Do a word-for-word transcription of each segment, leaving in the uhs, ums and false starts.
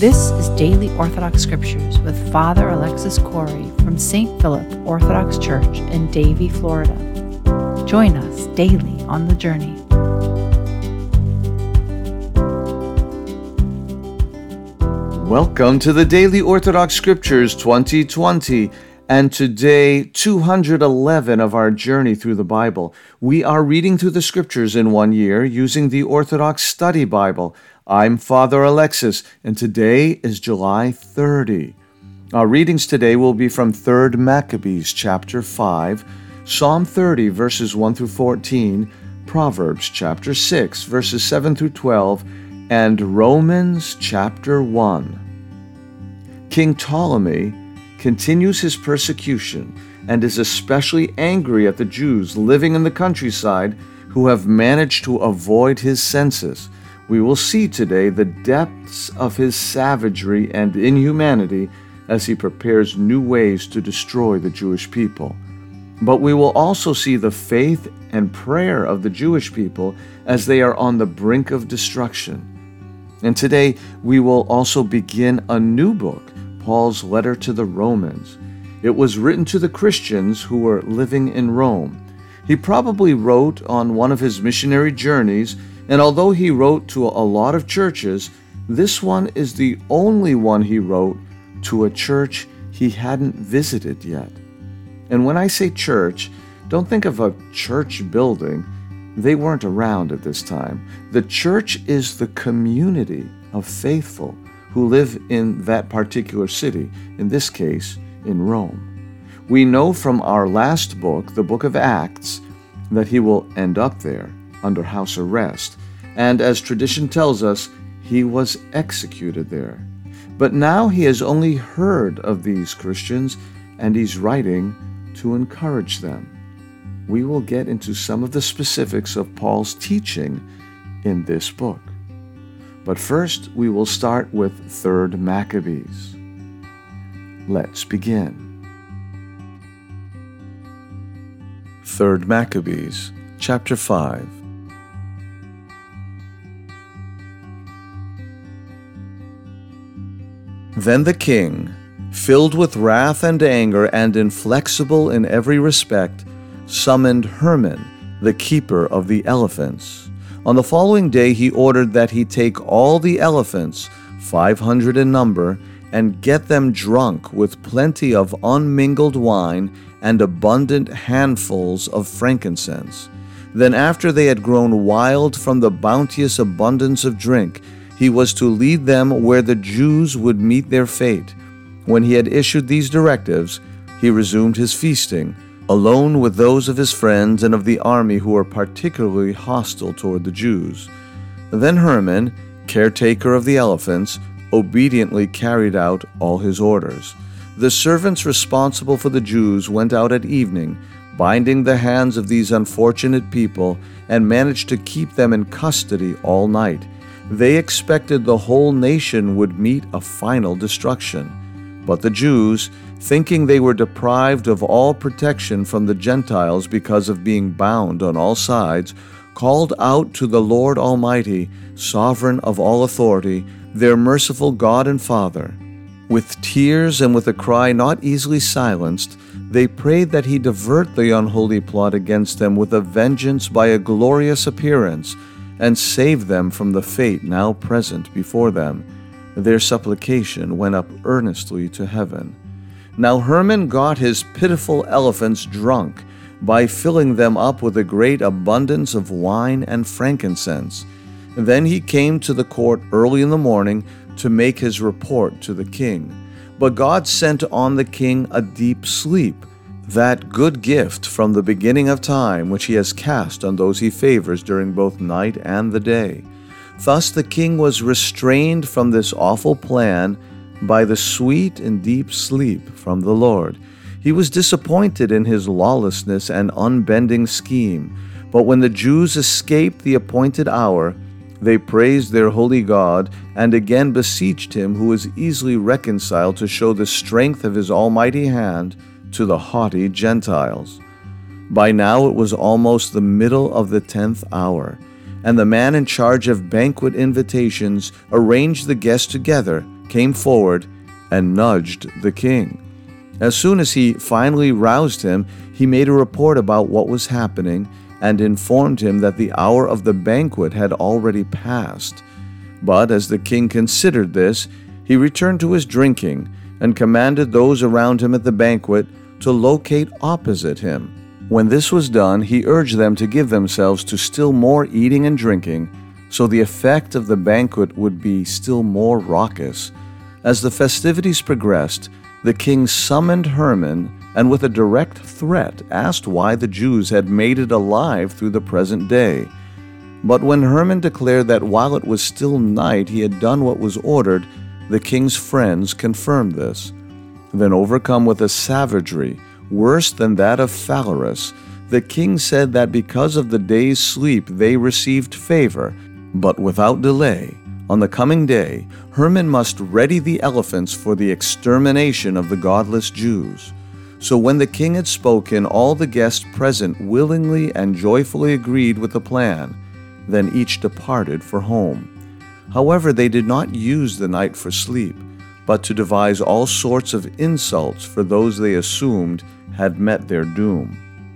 This is Daily Orthodox Scriptures with Father Alexis Corey from Saint Philip Orthodox Church in Davie, Florida. Join us daily on the journey. Welcome to the Daily Orthodox Scriptures twenty twenty, and today, two hundred eleven of our journey through the Bible. We are reading through the Scriptures in one year using the Orthodox Study Bible. I'm Father Alexis, and today is July thirtieth. Our readings today will be from Third Maccabees chapter five, Psalm thirty verses one through fourteen, Proverbs chapter six verses seven through twelve, and Romans chapter one. King Ptolemy continues his persecution and is especially angry at the Jews living in the countryside who have managed to avoid his census. We will see today the depths of his savagery and inhumanity as he prepares new ways to destroy the Jewish people. But we will also see the faith and prayer of the Jewish people as they are on the brink of destruction. And today we will also begin a new book, Paul's letter to the Romans. It was written to the Christians who were living in Rome. He probably wrote on one of his missionary journeys, and although he wrote to a lot of churches, this one is the only one he wrote to a church he hadn't visited yet. And when I say church, don't think of a church building. They weren't around at this time. The church is the community of faithful who live in that particular city, in this case, in Rome. We know from our last book, the book of Acts, that he will end up there under house arrest. And as tradition tells us, he was executed there. But now he has only heard of these Christians, and he's writing to encourage them. We will get into some of the specifics of Paul's teaching in this book. But first, we will start with Third Maccabees. Let's begin. Third Maccabees, chapter five. Then the king, filled with wrath and anger and inflexible in every respect, summoned Herman, the keeper of the elephants. On the following day he ordered that he take all the elephants, five hundred in number, and get them drunk with plenty of unmingled wine and abundant handfuls of frankincense. Then after they had grown wild from the bounteous abundance of drink, he was to lead them where the Jews would meet their fate. When he had issued these directives, he resumed his feasting, alone with those of his friends and of the army who were particularly hostile toward the Jews. Then Herman, caretaker of the elephants, obediently carried out all his orders. The servants responsible for the Jews went out at evening, binding the hands of these unfortunate people, and managed to keep them in custody all night. They expected the whole nation would meet a final destruction. But the Jews, thinking they were deprived of all protection from the Gentiles because of being bound on all sides, called out to the Lord Almighty, sovereign of all authority, their merciful God and Father. With tears and with a cry not easily silenced, they prayed that he divert the unholy plot against them with a vengeance by a glorious appearance, and save them from the fate now present before them. Their supplication went up earnestly to heaven. Now Herman got his pitiful elephants drunk by filling them up with a great abundance of wine and frankincense. Then he came to the court early in the morning to make his report to the king. But God sent on the king a deep sleep, that good gift from the beginning of time which he has cast on those he favors during both night and the day. Thus the king was restrained from this awful plan by the sweet and deep sleep from the Lord. He was disappointed in his lawlessness and unbending scheme. But when the Jews escaped the appointed hour, they praised their holy God and again beseeched him who is easily reconciled to show the strength of his almighty hand to the haughty Gentiles. By now it was almost the middle of the tenth hour, and the man in charge of banquet invitations arranged the guests together, came forward and nudged the king. As soon as he finally roused him, he made a report about what was happening and informed him that the hour of the banquet had already passed. But as the king considered this, he returned to his drinking and commanded those around him at the banquet to locate opposite him. When this was done, he urged them to give themselves to still more eating and drinking, so the effect of the banquet would be still more raucous. As the festivities progressed, the king summoned Haman and with a direct threat asked why the Jews had made it alive through the present day. But when Haman declared that while it was still night he had done what was ordered, the king's friends confirmed this. Then, overcome with a savagery worse than that of Phalaris, the king said that because of the day's sleep they received favor, but without delay, on the coming day, Haman must ready the elephants for the extermination of the godless Jews. So when the king had spoken, all the guests present willingly and joyfully agreed with the plan. Then each departed for home. However, they did not use the night for sleep, but to devise all sorts of insults for those they assumed had met their doom.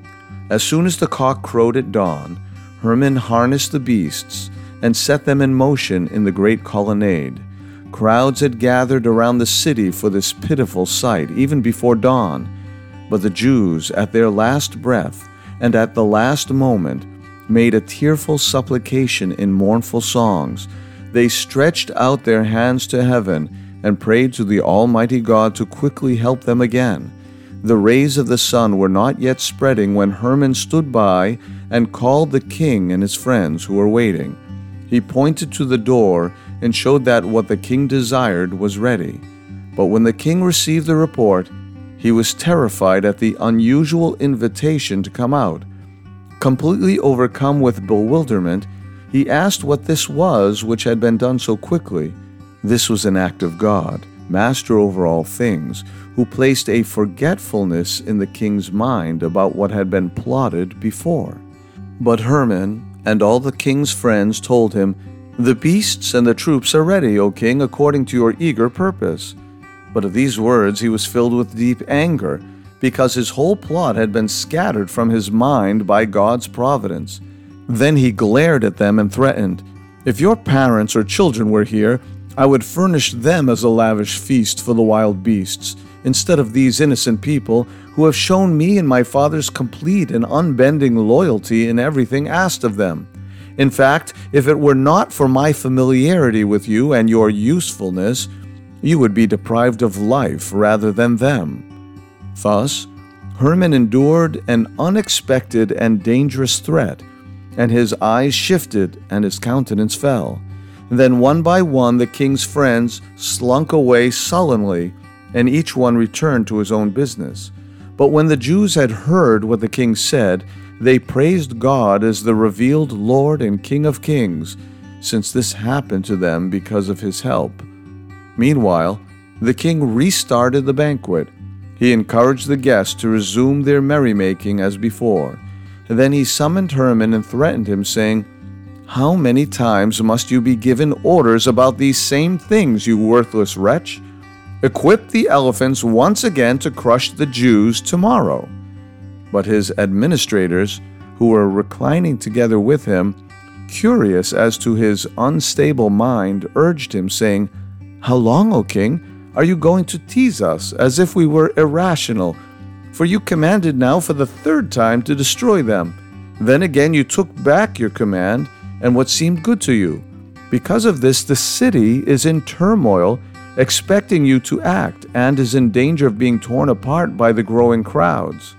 As soon as the cock crowed at dawn, Haman harnessed the beasts and set them in motion in the great colonnade. Crowds had gathered around the city for this pitiful sight, even before dawn. But the Jews, at their last breath and at the last moment, made a tearful supplication in mournful songs. They stretched out their hands to heaven and prayed to the Almighty God to quickly help them again. The rays of the sun were not yet spreading when Haman stood by and called the king and his friends who were waiting. He pointed to the door and showed that what the king desired was ready. But when the king received the report, he was terrified at the unusual invitation to come out. Completely overcome with bewilderment, he asked what this was which had been done so quickly. This was an act of God, master over all things, who placed a forgetfulness in the king's mind about what had been plotted before. But Haman and all the king's friends told him, "The beasts and the troops are ready, O king, according to your eager purpose." But at these words he was filled with deep anger, because his whole plot had been scattered from his mind by God's providence. Then he glared at them and threatened, "If your parents or children were here, I would furnish them as a lavish feast for the wild beasts, instead of these innocent people who have shown me and my father's complete and unbending loyalty in everything asked of them. In fact, if it were not for my familiarity with you and your usefulness, you would be deprived of life rather than them." Thus, Haman endured an unexpected and dangerous threat, and his eyes shifted and his countenance fell. Then one by one the king's friends slunk away sullenly, and each one returned to his own business. But when the Jews had heard what the king said, they praised God as the revealed Lord and King of kings, since this happened to them because of his help. Meanwhile, the king restarted the banquet. He encouraged the guests to resume their merrymaking as before. Then he summoned Haman and threatened him, saying, "How many times must you be given orders about these same things, you worthless wretch? Equip the elephants once again to crush the Jews tomorrow." But his administrators, who were reclining together with him, curious as to his unstable mind, urged him, saying, "How long, O king, are you going to tease us as if we were irrational? For you commanded now for the third time to destroy them. Then again you took back your command and what seemed good to you. Because of this, the city is in turmoil, expecting you to act, and is in danger of being torn apart by the growing crowds."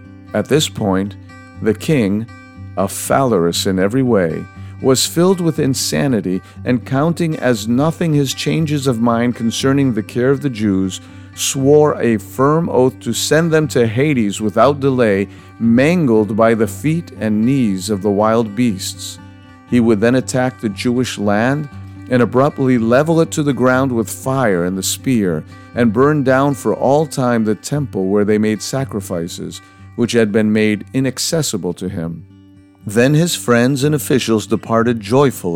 At this point, the king, a Phalaris in every way, was filled with insanity, and counting as nothing his changes of mind concerning the care of the Jews, swore a firm oath to send them to Hades without delay, mangled by the feet and knees of the wild beasts. He would then attack the Jewish land and abruptly level it to the ground with fire and the spear, and burn down for all time the temple where they made sacrifices, which had been made inaccessible to him. Then his friends and officials departed joyfully,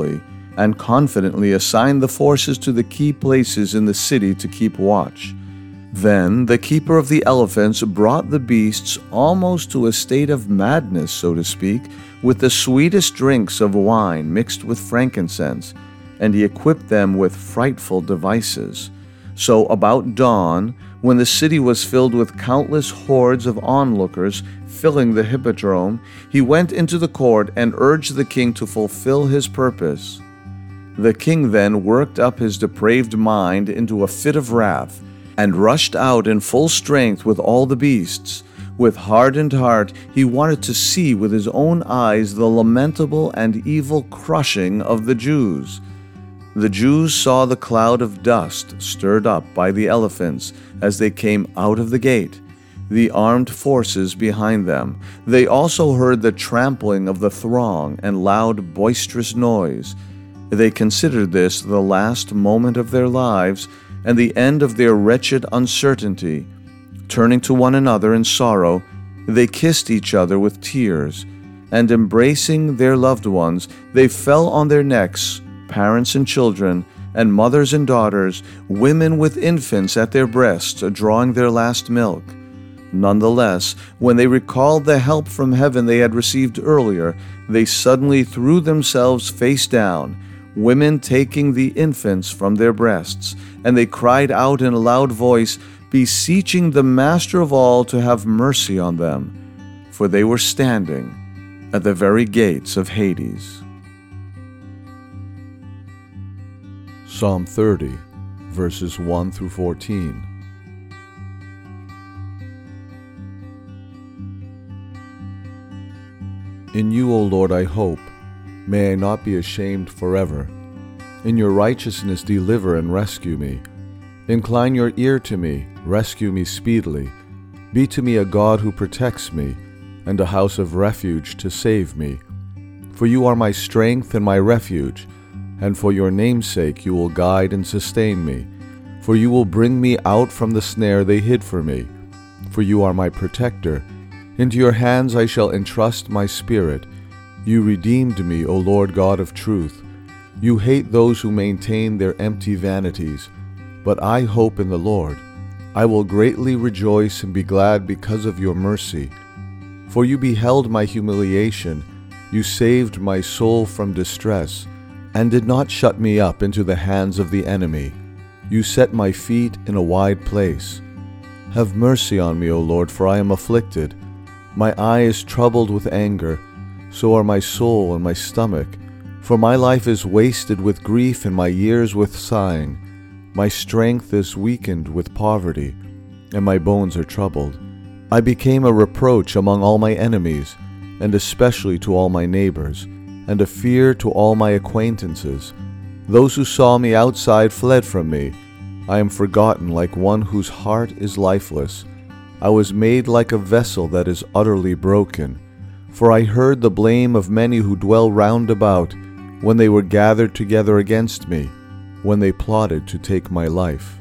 and confidently assigned the forces to the key places in the city to keep watch. Then the keeper of the elephants brought the beasts almost to a state of madness, so to speak, with the sweetest drinks of wine mixed with frankincense, and he equipped them with frightful devices. So about dawn, when the city was filled with countless hordes of onlookers filling the hippodrome, he went into the court and urged the king to fulfill his purpose. The king then worked up his depraved mind into a fit of wrath, and rushed out in full strength with all the beasts. With hardened heart, he wanted to see with his own eyes the lamentable and evil crushing of the Jews. The Jews saw the cloud of dust stirred up by the elephants as they came out of the gate, the armed forces behind them. They also heard the trampling of the throng and loud, boisterous noise. They considered this the last moment of their lives and the end of their wretched uncertainty. Turning to one another in sorrow, they kissed each other with tears, and embracing their loved ones, they fell on their necks, parents and children, and mothers and daughters, women with infants at their breasts, drawing their last milk. Nonetheless, when they recalled the help from heaven they had received earlier, they suddenly threw themselves face down, women taking the infants from their breasts, and they cried out in a loud voice, beseeching the Master of all to have mercy on them, for they were standing at the very gates of Hades. Psalm thirty, verses one through fourteen. In you, O Lord, I hope. May I not be ashamed forever. In your righteousness deliver and rescue me. Incline your ear to me, rescue me speedily. Be to me a God who protects me, and a house of refuge to save me. For you are my strength and my refuge, and for your name's sake you will guide and sustain me. For you will bring me out from the snare they hid for me. For you are my protector. Into your hands I shall entrust my spirit. You redeemed me, O Lord God of truth. You hate those who maintain their empty vanities, but I hope in the Lord. I will greatly rejoice and be glad because of your mercy. For you beheld my humiliation, you saved my soul from distress, and did not shut me up into the hands of the enemy. You set my feet in a wide place. Have mercy on me, O Lord, for I am afflicted. My eye is troubled with anger, so are my soul and my stomach. For my life is wasted with grief and my years with sighing. My strength is weakened with poverty, and my bones are troubled. I became a reproach among all my enemies, and especially to all my neighbors, and a fear to all my acquaintances. Those who saw me outside fled from me. I am forgotten like one whose heart is lifeless. I was made like a vessel that is utterly broken. For I heard the blame of many who dwell round about, when they were gathered together against me, when they plotted to take my life.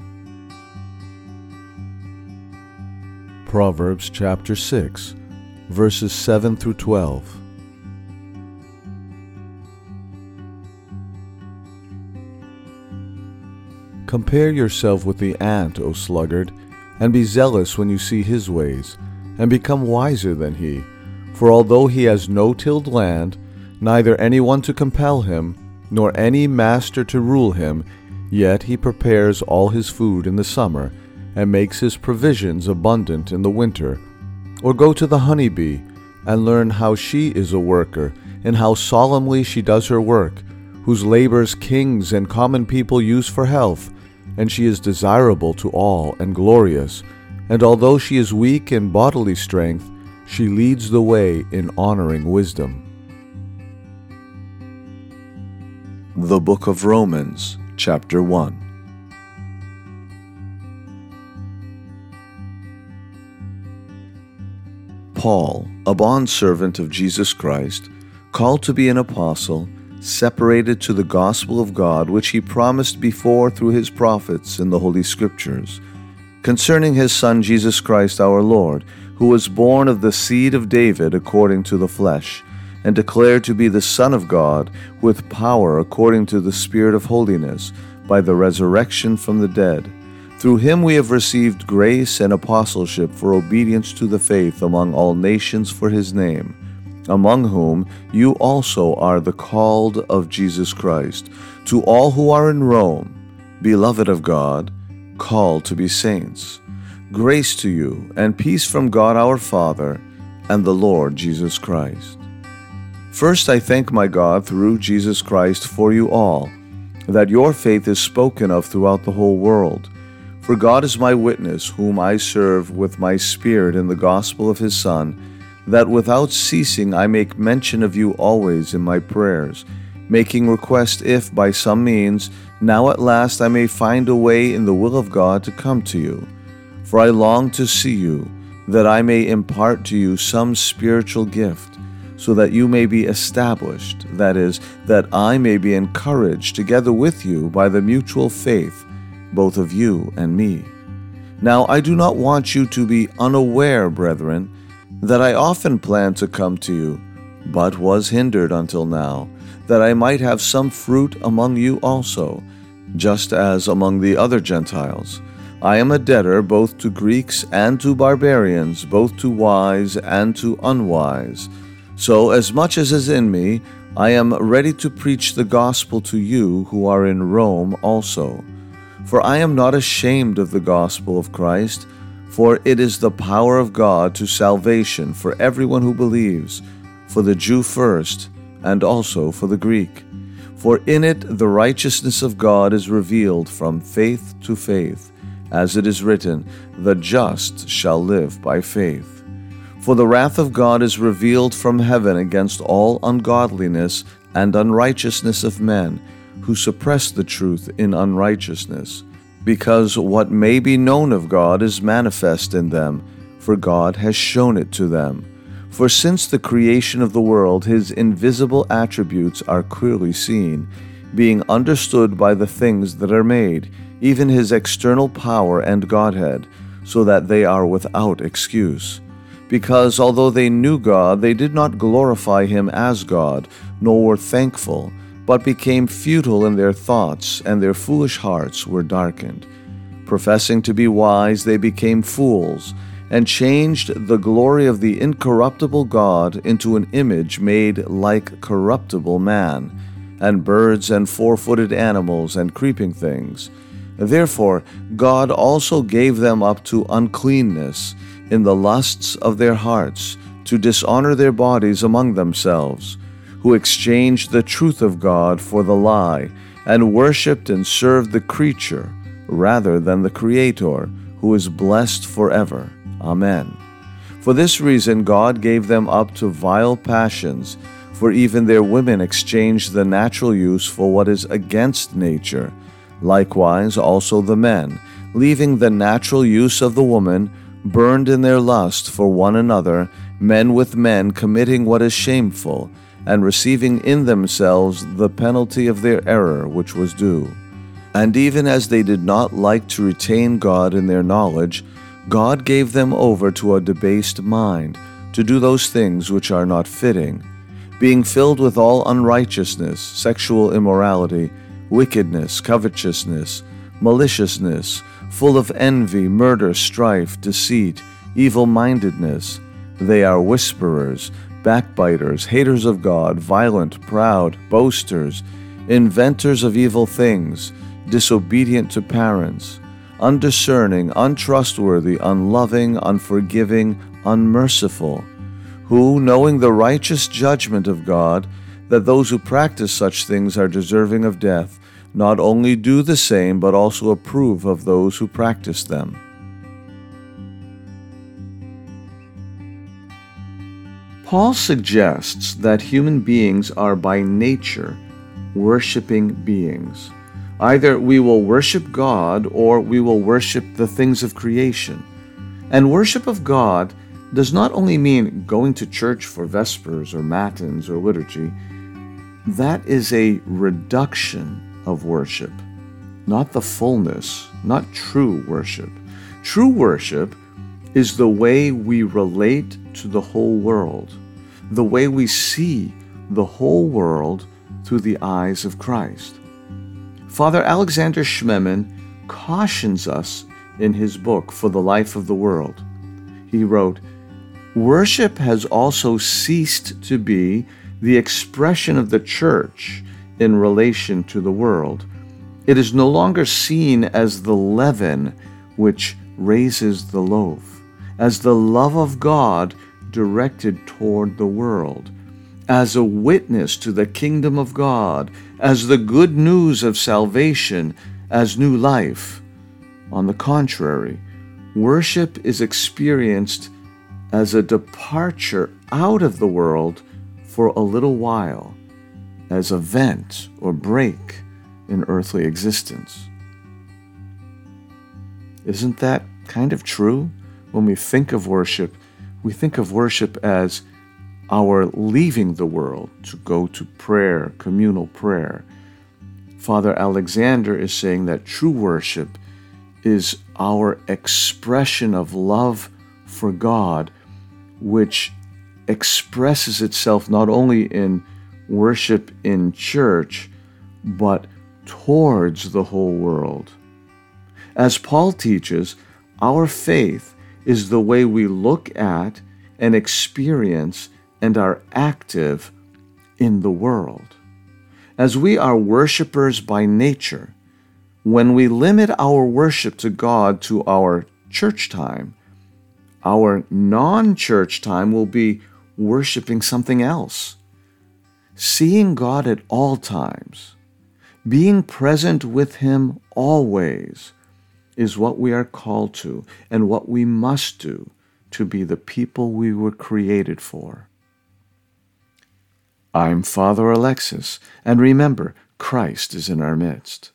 Proverbs chapter six, verses seven through twelve. Compare yourself with the ant, O sluggard, and be zealous when you see his ways, and become wiser than he. For although he has no tilled land, neither anyone to compel him, nor any master to rule him, yet he prepares all his food in the summer, and makes his provisions abundant in the winter. Or go to the honeybee, and learn how she is a worker, and how solemnly she does her work, whose labors kings and common people use for health, and she is desirable to all and glorious. And although she is weak in bodily strength, she leads the way in honoring wisdom. The Book of Romans, chapter one. Paul, a bondservant of Jesus Christ, called to be an apostle, separated to the gospel of God, which he promised before through his prophets in the Holy Scriptures, concerning his Son Jesus Christ our Lord, who was born of the seed of David according to the flesh, and declared to be the Son of God, with power according to the Spirit of holiness, by the resurrection from the dead. Through him we have received grace and apostleship for obedience to the faith among all nations for his name, among whom you also are the called of Jesus Christ. To all who are in Rome, beloved of God, called to be saints, grace to you and peace from God our Father and the Lord Jesus Christ. First, I thank my God through Jesus Christ for you all, that your faith is spoken of throughout the whole world. For God is my witness, whom I serve with my spirit in the gospel of his Son, that without ceasing I make mention of you always in my prayers, making request if, by some means, now at last I may find a way in the will of God to come to you. For I long to see you, that I may impart to you some spiritual gift, so that you may be established, that is, that I may be encouraged together with you by the mutual faith, both of you and me. Now I do not want you to be unaware, brethren, that I often planned to come to you, but was hindered until now, that I might have some fruit among you also, just as among the other Gentiles. I am a debtor both to Greeks and to barbarians, both to wise and to unwise. So, as much as is in me, I am ready to preach the gospel to you who are in Rome also. For I am not ashamed of the gospel of Christ, for it is the power of God to salvation for everyone who believes, for the Jew first, and also for the Greek. For in it the righteousness of God is revealed from faith to faith, as it is written, the just shall live by faith. For the wrath of God is revealed from heaven against all ungodliness and unrighteousness of men, who suppress the truth in unrighteousness, because what may be known of God is manifest in them, for God has shown it to them. For since the creation of the world his invisible attributes are clearly seen, being understood by the things that are made, even his external power and Godhead, so that they are without excuse. Because although they knew God, they did not glorify him as God, nor were thankful, but became futile in their thoughts, and their foolish hearts were darkened. Professing to be wise, they became fools, and changed the glory of the incorruptible God into an image made like corruptible man, and birds and four-footed animals and creeping things. Therefore God also gave them up to uncleanness in the lusts of their hearts, to dishonor their bodies among themselves, who exchanged the truth of God for the lie, and worshipped and served the creature rather than the Creator, who is blessed forever. Amen. For this reason God gave them up to vile passions, for even their women exchanged the natural use for what is against nature. Likewise also the men, leaving the natural use of the woman, burned in their lust for one another, men with men committing what is shameful, and receiving in themselves the penalty of their error which was due. And even as they did not like to retain God in their knowledge, God gave them over to a debased mind, to do those things which are not fitting, being filled with all unrighteousness, sexual immorality, wickedness, covetousness, maliciousness, full of envy, murder, strife, deceit, evil-mindedness. They are whisperers, backbiters, haters of God, violent, proud, boasters, inventors of evil things, disobedient to parents, undiscerning, untrustworthy, unloving, unforgiving, unmerciful, who, knowing the righteous judgment of God, that those who practice such things are deserving of death, not only do the same, but also approve of those who practice them. Paul suggests that human beings are by nature worshiping beings. Either we will worship God or we will worship the things of creation. And worship of God does not only mean going to church for vespers or matins or liturgy. That is a reduction of worship, not the fullness, not true worship. True worship is the way we relate to the whole world. the way we see the whole world through the eyes of Christ. Father Alexander Schmemann cautions us in his book, For the Life of the World. He wrote, "Worship has also ceased to be the expression of the church in relation to the world. It is no longer seen as the leaven which raises the loaf, as the love of God directed toward the world, as a witness to the kingdom of God, as the good news of salvation, as new life. On the contrary, worship is experienced as a departure out of the world for a little while, as a vent or break in earthly existence." Isn't that kind of true? When we think of worship, we think of worship as our leaving the world to go to prayer, communal prayer. Father Alexander is saying that true worship is our expression of love for God, which expresses itself not only in worship in church, but towards the whole world. As Paul teaches, our faith is the way we look at and experience and are active in the world. As we are worshipers by nature, when we limit our worship to God to our church time, our non-church time will be worshiping something else. Seeing God at all times, being present with Him always, is what we are called to and what we must do to be the people we were created for. I'm Father Alexis, and remember, Christ is in our midst.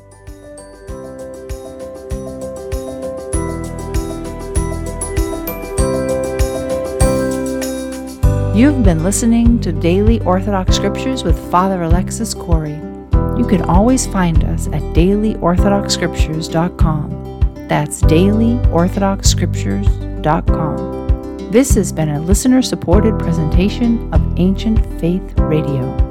You've been listening to Daily Orthodox Scriptures with Father Alexis Corey. You can always find us at daily orthodox scriptures dot com. That's daily orthodox scriptures dot com. This has been a listener-supported presentation of Ancient Faith Radio.